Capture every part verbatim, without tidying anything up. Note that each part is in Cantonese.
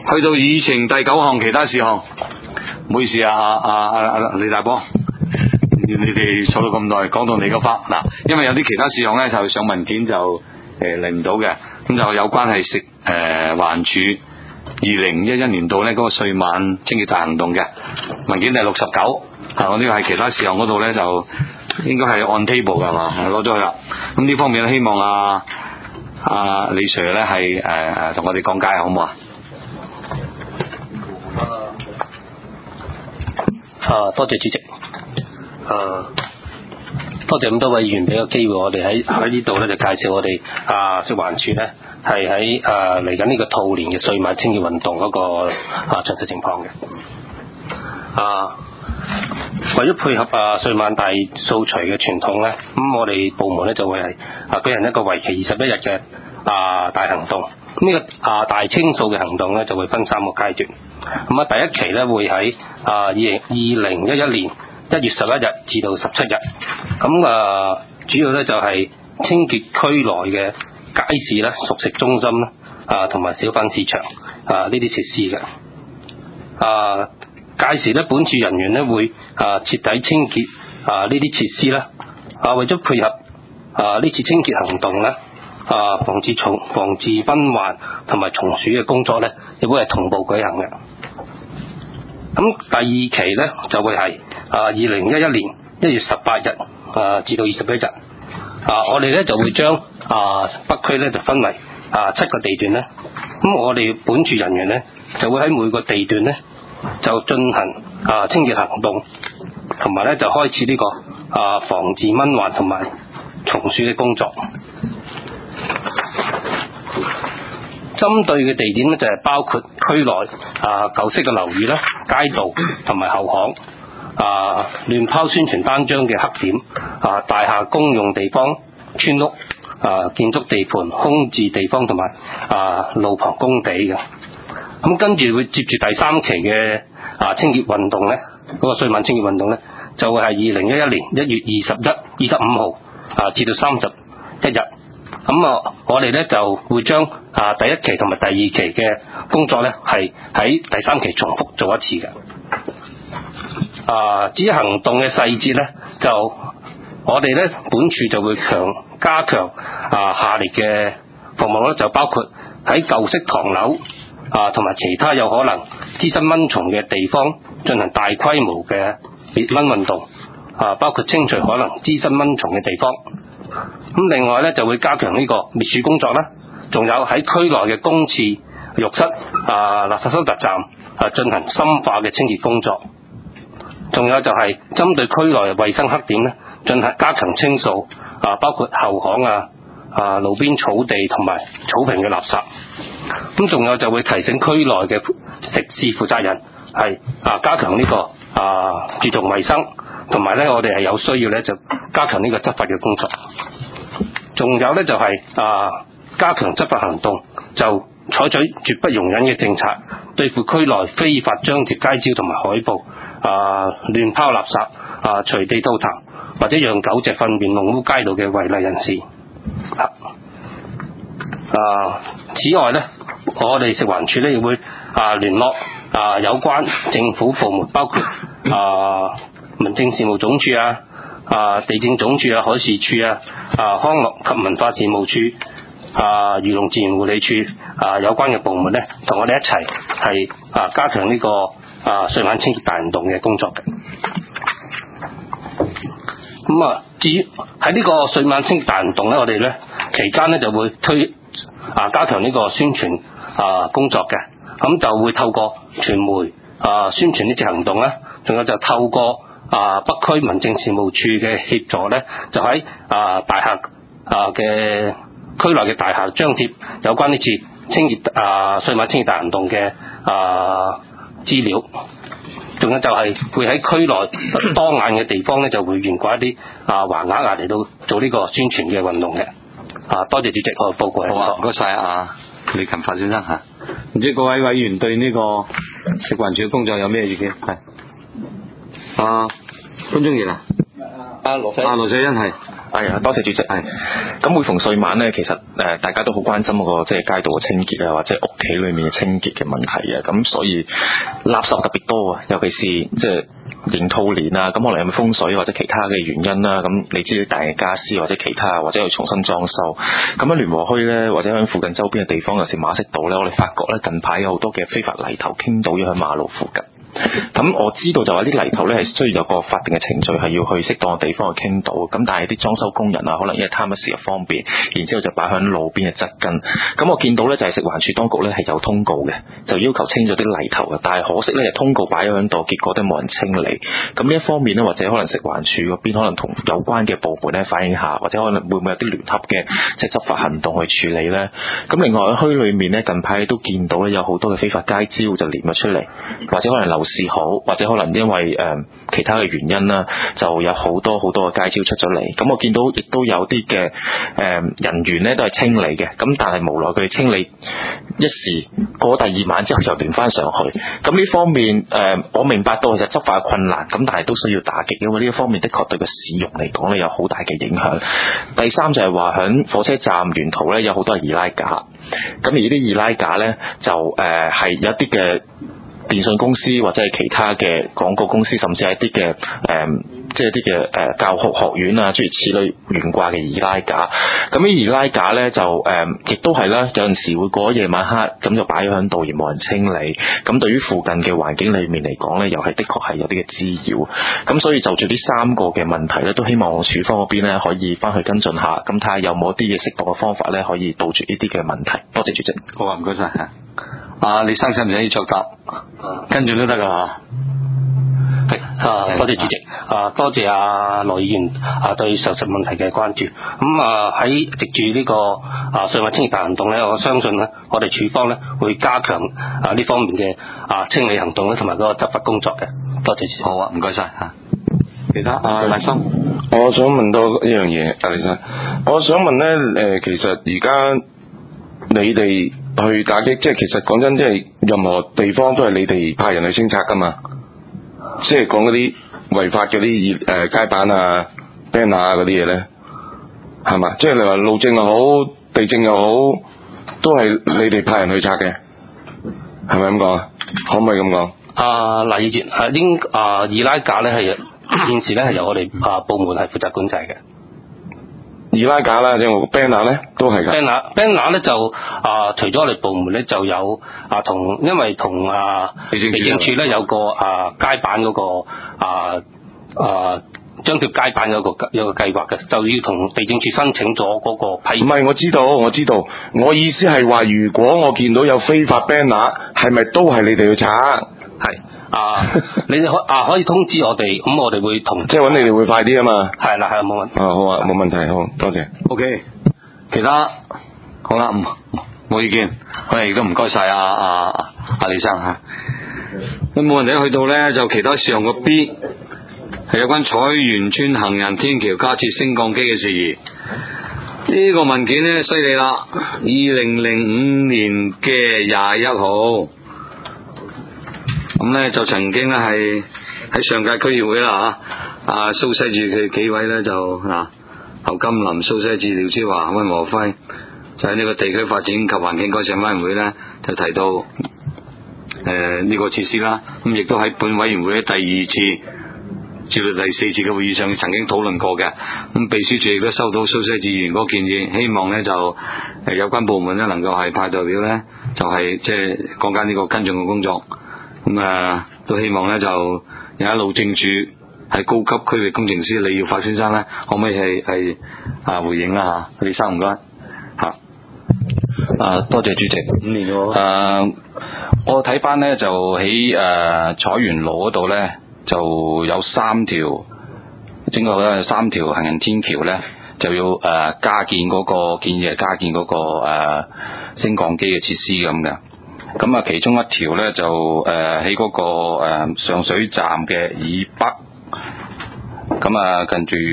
去到議程第九項其他事項，唔好意思啊，啊啊啊李大波，你哋坐到咁耐，講到你嗰 part 嗱，因為有啲其他事項咧就上文件就誒嚟唔到嘅，咁就有關係食誒環署二零一一年度咧嗰個歲晚清潔大行動嘅文件第六十九，啊我呢個係其他事項嗰度咧就應該係 on table 噶嘛，攞咗去啦。咁呢方面咧希望啊啊李 Sir 咧係誒誒同我哋講解好唔好啊？ 啊，多謝主席。啊，多謝咁多位議員俾個機會我哋喺喺呢度咧就介紹我哋啊食環署咧係喺啊嚟緊呢個兔年嘅歲晚清潔運動嗰個啊詳細情況嘅。啊，為咗配合啊歲晚大掃除嘅傳統咧，咁我哋部門咧就會係啊舉行一個為期二十一日嘅啊大行動。咁呢個啊大清掃嘅行動咧就會分三個階段。咁啊，第一期咧會喺啊二零二零一一年一月十一日至到十七日，咁啊主要咧就係清潔區內嘅街市啦、熟食中心啦啊同埋小販市場啊呢啲設施嘅啊屆時咧，本署人員咧會啊徹底清潔啊呢啲設施啦啊，為咗配合啊呢次清潔行動咧啊，防治蟲防治蚊患同埋蟲鼠嘅工作咧，亦會係同步舉行嘅。咁第二期咧就會係啊二零一一年一月十八日啊至到二十一日啊，我哋咧就會將啊北區咧就分為啊七個地段咧，咁我哋本署人員咧就會喺每個地段咧就進行啊清潔行動，同埋咧就開始呢個啊防治蚊患同埋蟲鼠嘅工作。針對嘅地點咧就係包括區內啊舊式嘅樓宇啦、街道同埋後巷啊亂拋宣傳單張嘅黑點啊大廈公用地方、村屋啊建築地盤、空置地方同埋啊路旁工地嘅。咁跟住會接住第三期嘅啊清潔運動咧，嗰、那個歲晚清潔運動咧就會係二零一一年一月二十一、二十五號啊至到三十一日。咁啊，我哋咧就會將啊第一期同埋第二期嘅工作咧，係喺第三期重複做一次嘅。啊，至於行動嘅細節咧，就我哋咧本署就會強加強啊下列嘅服務咧，就包括喺舊式唐樓啊同埋其他有可能滋生蚊蟲嘅地方進行大規模嘅滅蚊運動啊，包括清除可能滋生蚊蟲嘅地方。咁另外咧就會加強呢個滅鼠工作啦，仲有喺區內嘅公廁、浴室、啊垃圾收集站啊進行深化嘅清潔工作，仲有就係針對區內嘅衛生黑點咧進行加強清掃啊，包括後巷啊、啊路邊草地同埋草坪嘅垃圾。咁仲有就會提醒區內嘅食肆負責人係啊加強呢個啊注重衛生，同埋咧我哋係有需要咧就加強呢個執法嘅工作。仲有咧就係、是、啊加強執法行動，就採取絕不容忍嘅政策，對付區內非法張貼街招同埋海報啊亂拋垃圾啊隨地吐痰或者讓狗隻糞便弄污街道嘅違例人士。啊，啊此外咧，我哋食環署咧亦會啊聯絡啊有關政府部門，包括啊民政事務總署啊。啊！地政總署啊、海事處啊、啊康樂及文化事務處、啊漁農自然護理處啊有關嘅部門咧，同我哋一齊係啊加強呢、這個啊歲晚清潔大行動嘅工作嘅。咁啊，至於喺呢個歲晚清潔大行動咧，我哋咧期間咧就會推啊加強呢個宣傳啊工作嘅。咁就會透過傳媒啊宣傳呢次行動咧，仲有就透過啊北區民政事務處嘅協助咧，就喺啊大廈啊嘅區內嘅大廈張貼有關呢次清潔啊歲晚清潔大行動嘅啊資料，仲有就係會喺區內當眼嘅地方咧，就會懸掛一啲啊橫額啊嚟到做呢個宣傳嘅運動嘅。啊，多謝主席，我報告。 好啊，唔該晒啊，李勤發先生嚇。唔知各位委員對呢個食環署嘅工作有咩意見？係啊，潘忠賢啊， 阿羅世阿羅世恩係。 係啊，多謝主席。係咁，每逢歲晚咧，其實誒、呃、大家都好關心嗰個即係街道嘅清潔啊，或者屋企裏面嘅清潔嘅問題啊。咁所以垃圾特別多啊，尤其是即係迎兔年啊，咁可能有冇風水或者其他嘅原因啦。咁你知道大嘅家私或者其他，或者要重新裝修。咁喺聯和墟咧，或者喺附近周邊嘅地方，尤其是馬適道咧，我哋發覺咧近排有好多嘅非法泥頭傾倒咗喺馬路附近。咁我知道就話啲泥頭咧係需要有個法定嘅程序，係要去適當嘅地方去傾倒。咁但係啲裝修工人啊，可能因為貪一時又方便，然之後就擺喺路邊嘅側根。咁我見到咧就係食環署當局咧係有通告嘅，就要求清咗啲泥頭嘅。但係可惜咧，通告擺咗喺度，結果都冇人清理。咁呢一方面咧，或者可能食環署嗰邊可能同有關嘅部門咧反映下，或者可能會唔會有啲聯合嘅即係執法行動去處理咧？咁另外喺墟裏面咧，近排都見到咧有好多嘅非法街招就連咗出嚟，或者可能樓市好，或者可能因為誒、呃、其他嘅原因啦，就有好多好多嘅街招出咗嚟。咁我見到亦都有啲嘅誒人員咧都係清理嘅，咁但係無奈佢哋清理一時過第二晚之後就連翻上去。咁呢方面誒、呃、我明白到其實執法困難，咁但係都需要打擊，因為呢一方面的確對個市容嚟講咧有好大嘅影響。第三就係話響火車站沿途咧有好多係易拉架，咁而呢啲易拉架咧就誒係、呃、有一啲嘅電信公司或者係其他嘅廣告公司，甚至係一啲嘅誒，即係一啲嘅誒教學學院啊，諸如此類懸掛嘅易拉架。咁呢易拉架咧就誒，亦、呃、都係啦，有陣時會過咗夜晚黑，咁就擺咗喺度而冇人清理。咁對於附近嘅環境裏面嚟講咧，又係的確係有啲嘅滋擾。咁所以就住呢三個嘅問題咧，都希望署方嗰邊咧可以翻去跟進下，咁睇下有冇一啲嘅適當嘅方法咧，可以杜絕呢啲嘅問題。多謝主席。 好啊，唔該晒。啊，李生使唔使要作答？跟住都得噶嚇。 係啊，多謝主席。啊，多謝阿羅議員啊對上述問題嘅關注。咁啊喺藉住呢個啊歲晚清潔大行動咧，我相信咧，我哋署方咧會加強啊呢方面嘅啊清理行動咧，同埋嗰個執法工作嘅。多謝主席。 好啊，唔該晒嚇。其他啊，賴生， 我想問多一樣嘢，阿李生，我想問咧誒、呃，其實而家你哋去打擊，即係其實講真，即係任何地方都係你哋派人去清拆噶嘛。即係講嗰啲違法嗰啲誒街板啊、banner 啊嗰啲嘢咧，係嘛？即係你話路政又好、地政又好，都係你哋派人去拆嘅，係咪咁講啊？可唔可以咁講？ 啊，黎議員啊，應啊易拉架咧係現時咧係由我哋啊部門係負責管制嘅。 易拉架啦，即係 banner 咧都係㗎。 banner banner 咧就啊，除咗我哋部門咧就有啊同，因為同啊地政處咧有個啊街板嗰、那個啊啊張貼街板有個有個計劃嘅，就要同地政處申請咗嗰個批。 唔係，我知道，我知道。我意思係話，如果我見到有非法 banner，係咪都係你哋去拆？ 係。啊！你哋可啊可以通知我哋，咁我哋會同即係揾你哋會快啲啊嘛。 係啦，係冇問題。 啊好啊，冇問題，好多謝。 O、okay, K， 其他好啦，冇意見，我哋亦都唔該晒阿阿阿李生嚇。咁冇問題，去到咧就其他事項個 B 係有關彩園村行人天橋加設升降機嘅事宜。呢、這個文件咧犀利啦，二零零五年嘅廿一號。咁咧就曾經咧係喺上屆區議會啦嚇，阿蘇西智佢幾位咧就啊侯金林、蘇西智、廖超華、溫和輝，就喺呢個地區發展及環境改善委員會咧就提到誒呢、呃這個設施啦。咁亦都喺本委員會第二次至到第四次嘅會議上曾經討論過嘅。咁秘書處亦都收到蘇西智議員嗰個建議，希望咧就誒有關部門咧能夠係派代表咧就係即係講緊呢個跟進嘅工作。咁啊，都希望咧就有一路政署係高級區域工程師李耀發先生咧，可唔可以係係啊回應啦嚇？李生唔該嚇。 啊，多謝主席。五年喎。誒，我睇翻咧就喺誒彩園路嗰度咧就有三條，整個咧三條行人天橋咧就要誒、呃、加建嗰、那個建議係加建嗰、那個誒、呃、升降機嘅設施咁嘅。咁啊，其中一條咧就誒喺嗰個誒、呃、上水站嘅以北，咁啊跟住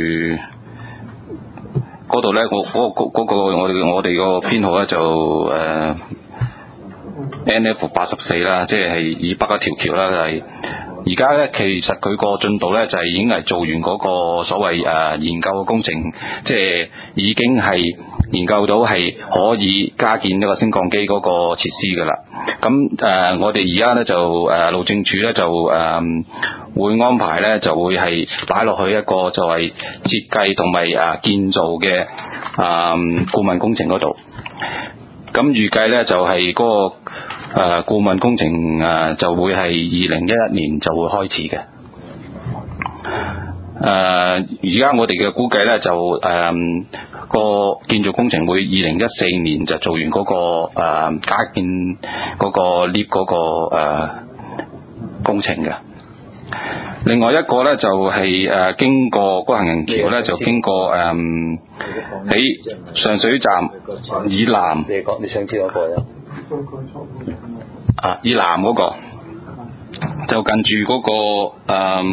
嗰度咧，我嗰、嗰個嗰、嗰個我哋我哋個編號咧就誒、呃、N F 八十四啦，即係以北一條橋啦，係而家咧其實佢個進度咧就係已經係做完嗰個所謂誒、呃、研究嘅工程，即係已經係研究到係可以加建呢個升降機嗰個設施噶啦。咁誒、呃、我哋而家咧就誒、呃、路政署咧就誒、呃、會安排咧就會係擺落去一個就係設計同埋誒建造嘅誒顧問工程嗰度。咁預計咧就係嗰、那個。誒、呃、顧問工程誒、呃、就會係二零一一年就會開始嘅。誒而家我哋嘅估計咧就誒、呃、個建造工程會二零一四年就做完嗰、那個誒、呃、加建嗰個 lift 嗰、那個誒、呃、工程嘅。另外一個咧就係、是、誒、呃、經過嗰行人橋咧就經過誒喺、呃、上水站以南。你講你想知嗰個咧？啊，以南嗰、那個就近住嗰、那個誒，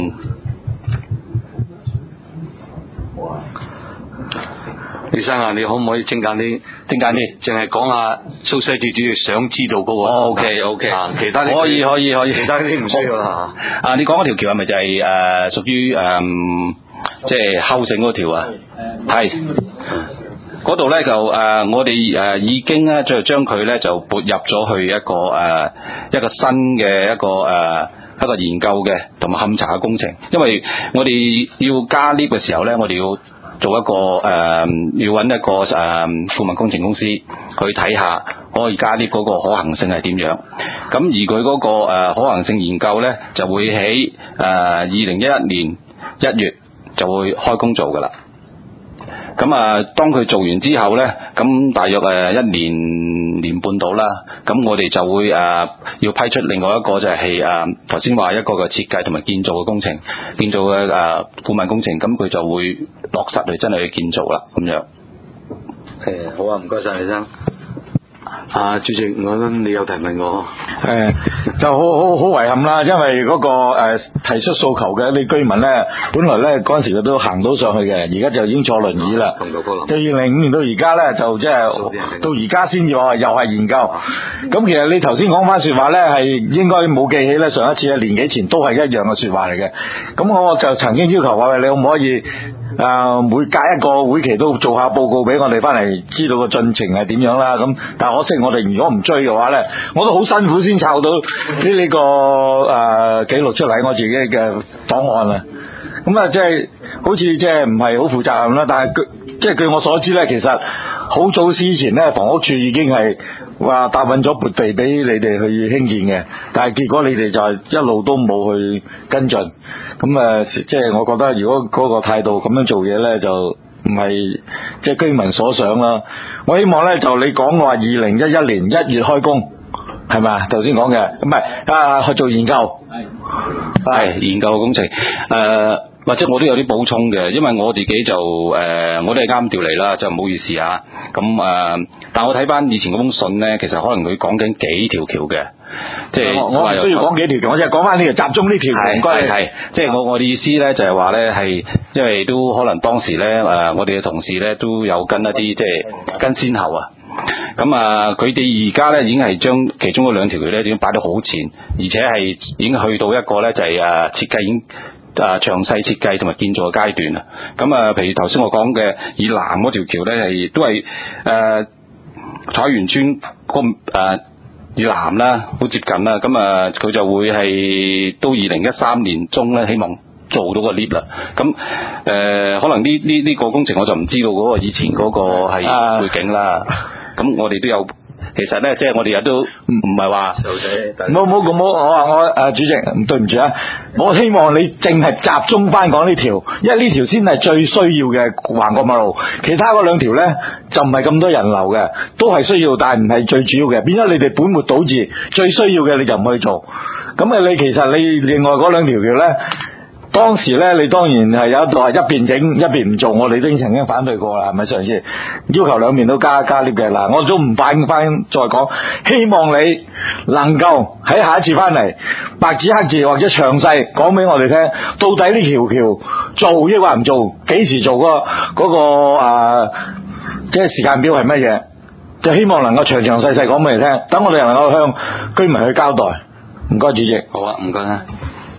李生啊，你可唔可以精簡啲？精簡啲，淨係講下蘇西至主要想知道嗰、那個。哦 ，OK OK，啊，其他可以可以可以，其他啲唔需要啦嚇。啊，你講嗰條橋係咪就係、是、誒、呃、屬於誒即係後勝嗰條啊？係。嗰度咧就誒、呃，我哋誒、呃、已經咧就將佢咧就撥入咗去一個誒、呃、一個新嘅一個誒、呃、一個研究嘅同埋勘查嘅工程，因為我哋要加 lift 嘅時候咧，我哋要做一個誒、呃、要揾一個誒顧、呃、問工程公司去睇下可以加 lift 嗰個可行性係點樣。咁而佢嗰、那個、呃、可行性研究咧就會喺誒二零一一年一月就會開工做㗎啦。咁啊，當佢做完之後咧，咁大約誒一年年半到啦，咁我哋就會誒、呃、要批出另外一個就係誒頭先話一個嘅設計同埋建造嘅工程，建造嘅誒顧問工程，咁佢就會落實嚟真係去建造啦，咁樣。誒，好啊，唔該晒李生。啊，主席，我諗你有提問我。 誒，就好好好遺憾啦，因為嗰、那個誒、呃、提出訴求嘅啲居民咧，本來咧嗰陣時佢都行到上去嘅，而家就已經坐輪椅啦。同就二零零五年到而家咧，就即係到而家先至話又係研究。咁、啊、其實你頭先講翻説話咧，係應該冇記起咧，上一次啊年幾前都係一樣嘅説話嚟嘅。咁我就曾經要求話，你可唔可以？誒、呃，每隔一個會期都做下報告俾我哋翻嚟，知道個進程係點樣啦。咁但係可惜我哋如果唔追嘅話咧，我都好辛苦先抄到呢呢個誒記錄出嚟，我自己嘅檔案啊。咁啊，即係好似即係唔係好負責任啦。但係據即係據我所知咧，其實好早之前咧，房屋處已經係話答應咗撥地俾你哋去興建嘅，但係結果你哋就係一路都冇去跟進。咁誒，即係我覺得如果嗰個態度咁樣做嘢咧，就唔係即係居民所想啦。我希望咧就你講話二零一一年一月開工係咪啊？頭先講嘅唔係啊，去做研究係係研究工程誒。呃或者我都有啲補充嘅，因為我自己就誒、呃，我都係啱調嚟啦，就唔好意思啊。咁誒、呃，但我睇翻以前嗰封信咧，其實可能佢講緊幾條橋嘅，即係我唔需要講幾條橋，我就係講翻呢條集中呢條。係係係，即係我我哋意思咧，就係話咧係，因為都可能當時咧誒、呃，我哋嘅同事咧都有跟一啲即係跟先後啊。咁啊，佢哋而家咧已經係將其中嗰兩條橋咧已經擺到好前，而且係已經去到一個咧就係誒設計已經。啊，詳細設計同埋建造嘅階段啊，咁啊，譬如頭先我講嘅以南嗰條橋咧，係都係誒彩園村嗰個誒以南啦，好接近啦，咁啊，佢就會係到二零一三年中咧，希望做到個 lift 啦。咁誒、呃，可能呢呢呢個工程我就唔知道嗰個以前嗰個係背景啦。咁、啊、我哋都有。其實咧，即係我哋又都唔唔係話，冇冇咁好，我話我誒主席，對唔住啊，我希望你淨係集中翻講呢條，因為呢條先係最需要嘅橫過馬路，其他嗰兩條咧就唔係咁多人流嘅，都係需要，但係唔係最主要嘅，變咗你哋本末倒置，最需要嘅你就唔去做，咁啊你其實你另外嗰兩條橋咧。當時咧，你當然係有一度係一邊整一邊唔做，我哋都曾經反對過啦，係咪上次要求兩邊都加加 lift 嘅？嗱，我都唔反翻再講，希望你能夠喺下一次翻嚟白紙黑字或者詳細講俾我哋聽，到底呢條橋做抑或唔做，幾時做嗰、嗰個嗰、呃、即係時間表係乜嘢？就希望能夠詳詳細細講俾你聽，等我哋能夠向居民去交代。唔該，主席。 好啊，唔該啊。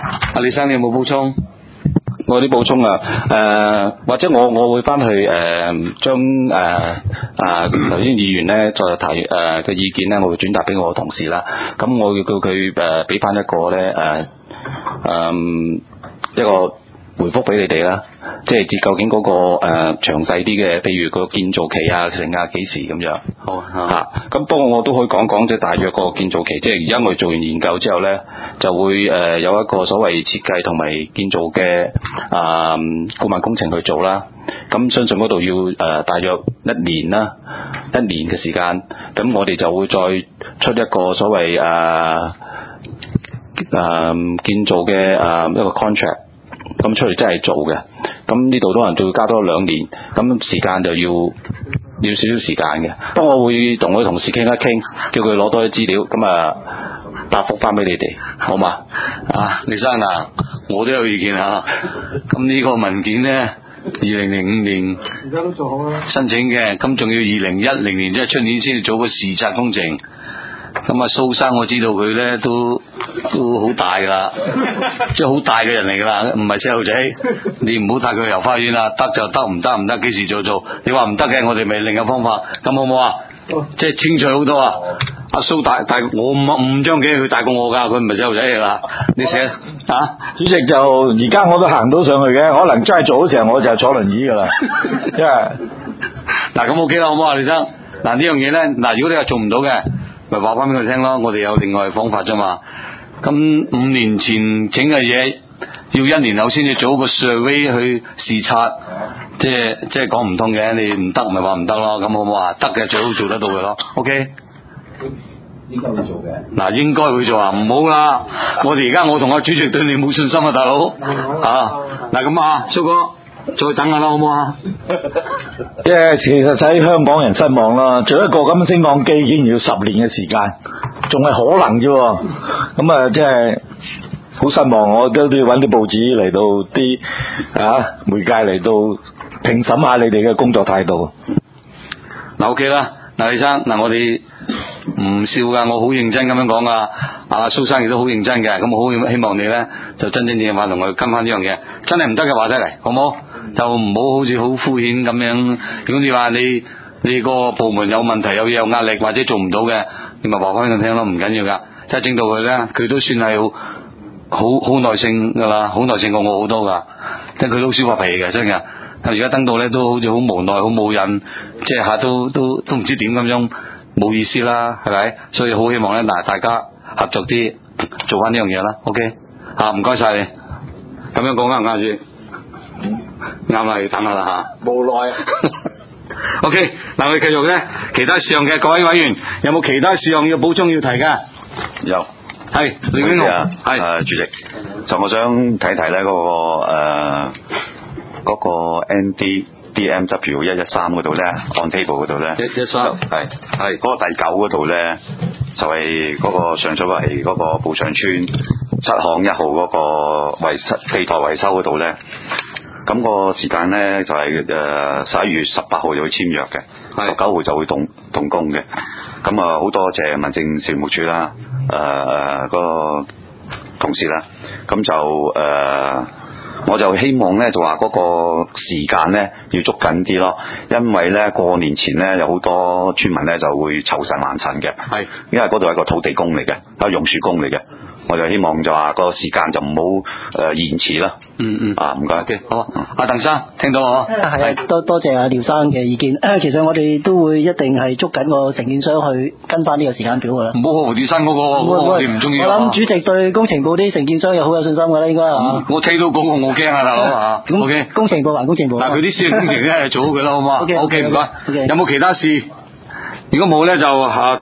阿李生，你有冇補充？ 我有啲補充啊，誒、呃、或者我我會翻去誒、呃、將誒啊頭先議員咧再提誒嘅、呃、意見咧，我會轉達俾我嘅同事啦。咁我要叫佢誒俾翻一個咧誒誒一個回覆俾你哋啦，即係至究竟嗰、那個誒、呃、詳細啲嘅，譬如個建造期啊、成啊幾時咁樣。 好嚇，咁、啊、不過我都可以講講即係大約個建造期，即係而家我哋做完研究之後咧，就會誒、呃、有一個所謂設計同埋建造嘅啊顧問工程去做啦。咁相信嗰度要誒、呃、大約一年啦，一年嘅時間，咁我哋就會再出一個所謂誒誒、呃呃、建造嘅誒、呃、一個 contract。咁出嚟真係做嘅，咁呢度可能就要加多兩年，咁時間就要要少少時間嘅。不過我會同我同事傾一傾，叫佢攞多啲資料，咁啊答覆翻俾你哋，好嘛？ 啊，李生啊，我都有意見啊。咁呢個文件呢，二零零五年而家都做好啦，申請嘅，咁仲要二零一零年即係出年先至做個視察工程。咁啊，蘇生我知道佢咧都都好大噶啦，即係好大嘅人嚟噶啦，唔係細路仔。你唔好帶佢去遊花園啦，得就得，唔得唔得，幾時做做？你話唔得嘅，我哋咪另一個方法，咁好唔好啊？即係清楚好多啊！阿蘇大大我五五張幾，佢大過我噶，佢唔係細路仔嚟噶。你寫啊？ 主席就而家我都行到上去嘅，可能真係做嗰時候我就坐輪椅噶啦，因為嗱咁 OK 啦，好唔好啊，李生？嗱呢樣嘢咧，嗱如果你話做唔到嘅，咪話翻俾佢聽咯，我哋有另外嘅方法啫嘛。咁五年前整嘅嘢，要一年後先至做個 survey 去視察，即係即係講唔通嘅。你唔得咪話唔得咯，咁好唔好啊？得嘅最好做得到嘅咯。OK。 應該會做嘅。 嗱，應該會做啊，唔好啦。我哋而家我同阿主席對你冇信心啊，大佬。啊，嗱咁啊，蘇哥。再等下啦，好唔好啊？ 即係其實使香港人失望啦，做一個咁升降機竟然要十年嘅時間，仲係可能啫。咁啊，即係好失望。我都都要揾啲報紙嚟到啲啊媒介嚟到評審下你哋嘅工作態度。 嗱 OK 啦，嗱李生，嗱我哋唔笑噶，我好認真咁樣講噶。阿蘇生亦都好認真嘅，咁好希望你咧就真真正正話同佢跟翻呢樣嘢，真係唔得嘅話得嚟，好唔好？就唔好好似好敷衍咁樣。如果你話你你個部門有問題、有嘢有壓力或者做唔到嘅，你咪話翻佢聽咯，唔緊要噶。即係整到佢咧，佢都算係好好好耐性噶啦，好耐性過我好多噶。即係佢都少發脾氣嘅，真嘅。但而家登到咧都好似好無奈、好冇癮，即係下都都都唔知點咁樣，冇意思啦，係咪？所以好希望咧，嗱大家合作啲，做翻呢樣嘢啦。OK，吓唔該晒你。咁樣講啱唔啱先？啱啦，要等下啦吓。無奈。OK，嗱我哋繼續咧，其他事項嘅各位委員有冇其他事項要補充要提㗎？ 有。 係李永龍。 係。誒，主席，就我想睇睇咧嗰個誒嗰個 N D D M W 一一三嗰度咧 ，on table 嗰度咧。一一三。係係嗰個第九嗰度咧，就係嗰個上水圍嗰個步場村七巷一號嗰個維修地台維修嗰度咧。咁個時間咧就係誒十一月十八號就會簽約嘅，十九號就會動動工嘅。咁啊好多謝民政事務處啦，誒、呃、嗰、那個同事啦。咁就誒、呃，我就希望咧就話嗰個時間咧要捉緊啲咯，因為咧過年前咧有好多村民咧就會籌神還神嘅，係因為嗰度係個土地公嚟嘅，係榕樹公嚟嘅。我就希望就話個時間就唔好誒延遲啦。嗯嗯。啊，唔該。嘅好啊。阿鄧生聽到我。 係啊，多多謝阿廖生嘅意見。其實我哋都會一定係捉緊個承建商去跟翻呢個時間表噶啦。 唔好何調生嗰個，我哋唔中意。 我諗主席對工程部啲承建商又好有信心噶啦，應該啊。 我聽到講過我驚啊，大佬啊。 咁 OK。 工程部還工程部。 嗱，佢啲私人工程咧做好佢啦，好嘛？ OK。 OK，唔該。有冇其他事？如果冇咧就下。